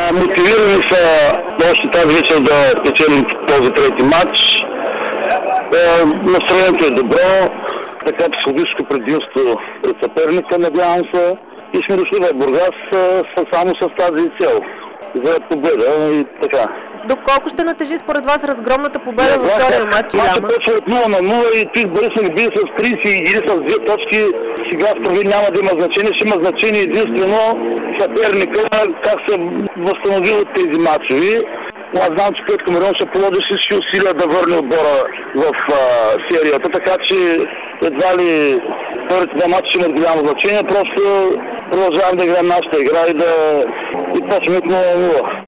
Мотивирани са още тази вечер да печелим този трети матч. Настроението е добро, така психологическо предимство пред съперника, надявам се. И сме дошли в Бургас само с тази цел за победа и така. Доколко ще натежи според вас разгромната победа във втория матч? Матчът почва от 0-0 и Тих Борисов бие с 30 или с 2 точки. Сега справи няма да има значение. Ще има значение единствено съперника, как се възстанови от тези матчови. Аз знам, че Петко Мирон ще положи всички усилия да върне отбора в серията, така че едва ли първите два матча ще имат голямо значение. Просто продължавам да играем нашата игра и почваме от 0-0.